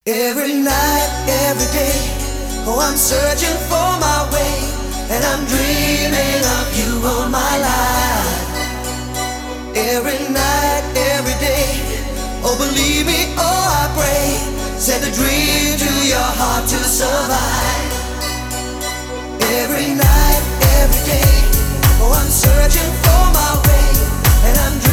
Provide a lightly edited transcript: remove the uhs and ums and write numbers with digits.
Every night, every day, oh, I'm searching for my way, and I'm dreaming of you all my life. Every night, every day, oh, believe me, oh, I pray, send a dream to your heart to survive. Every night, every day, oh, I'm searching for my way, and I'm dreaming